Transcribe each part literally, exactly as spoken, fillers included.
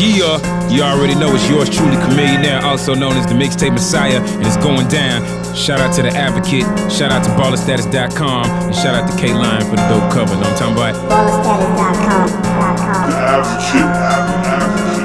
Yeah, you already know it's yours truly, Chamillionaire, also known as the Mixtape Messiah, and it's going down. Shout out to The Advocate, shout out to baller status dot com, and shout out to K-Line for the dope cover. Know what I'm talking about? baller status dot com. The Advocate.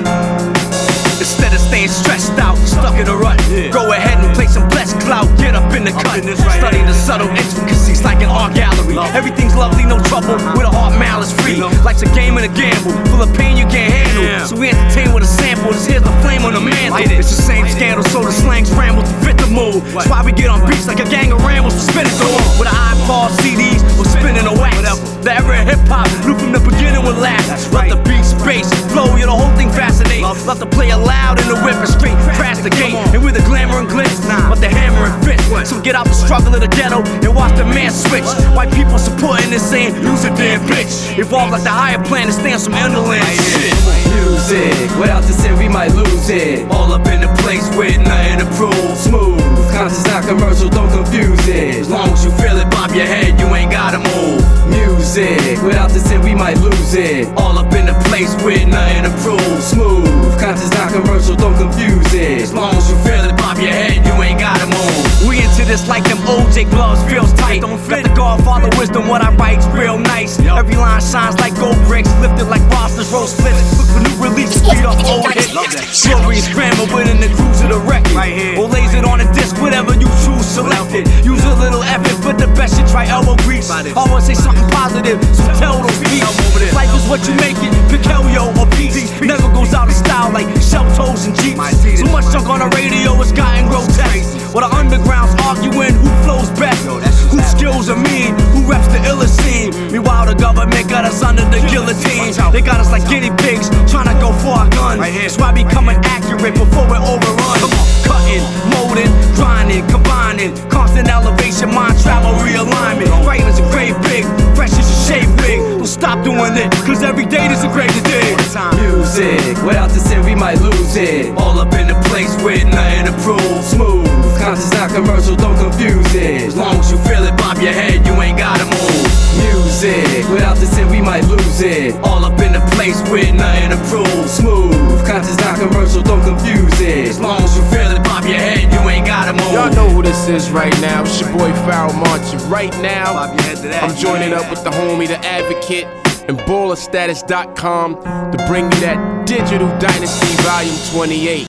Instead of staying stressed out, stuck in a rut, yeah. Go ahead and play some blessed clout, get up in the cut, in right study here. The subtle intricacies like an art gallery. Love. Everything's lovely, no trouble, uh-huh. With a heart malice free. You know. Life's a game and a gamble, full of pain you can't handle. Yeah. So we entertain with a sample, this here's the flame on the mantle. It. It's the same Light scandal, it. So the slangs ramble to fit the mood. What? That's why we get on beats like a gang of rambles to spin it through. With an iPod, C Ds, or spinning a wax. Whatever. The era of hip-hop, knew from the beginning would last. That's right. Let the beat, space, flow, yeah, the whole thing fascinates. Love, Love to play it loud in the whip and straight crash the gate. And with the glamour and glitz, nah. But the hammer and fist. So get out the struggle of the ghetto and watch the man switch. White people supporting this saying, use a damn bitch. Evolve like the higher planet, stand some underland shit. Music, without the sin we might lose it. All up in the place with nothing to prove. Smooth, conscious not commercial, don't confuse it. As long as you feel it, bob your head, you ain't gotta move. Music, without the sin we might lose it. All up in the place with nothing to prove. Smooth, conscious not commercial, don't confuse it. As long as you feel it, bob your head, you ain't gotta move. We into this like them O J gloves, feels tight. Don't Got the Godfather wisdom, what I write's real nice. Yep. Every line shines like gold bricks, lifted like Foster's roast splits. Look for new releases, speed off old hits. Glorious grammar within the cruise of the record. Right here. Or lays it on a disc, whatever you choose, select it. Use a little effort, but the best shit, try elbow grease. Always say something positive, so tell those beats. Life is what you make it, pick Helio or peace. Never goes out of style like shell toes and Jeeps. So much junk on the radio, it's gotten grotesque. While the underground's arguing who flows best, whose skills are mean, who reps the illest scene. Meanwhile the government got us under the guillotine. They got us like guinea pigs, trying to go for our guns. That's why becoming accurate before we're overrun. Cutting, molding, grinding, combining, constant elevation, mind travel, realignment. Ravens are great big, fresh as a shave wig. Don't stop doing it, cause every day there's a greater day. Music, without the sin we might lose it. All up in the place with nothing to prove. Smooth, conscious not commercial, don't confuse it. As long as you feel it, bob your head, you ain't gotta move. Music, without the sin we might lose it. All up in the place with nothing to prove. Smooth, conscious not commercial, don't confuse it. As long as you feel it, bob your head, you ain't gotta move. Y'all know who this is right now. It's your boy Pharoahe Monch. Right now, bob your head to that. I'm joining up with the homie, The Advocate, and baller status dot com to bring you that Digital Dynasty Volume twenty-eight.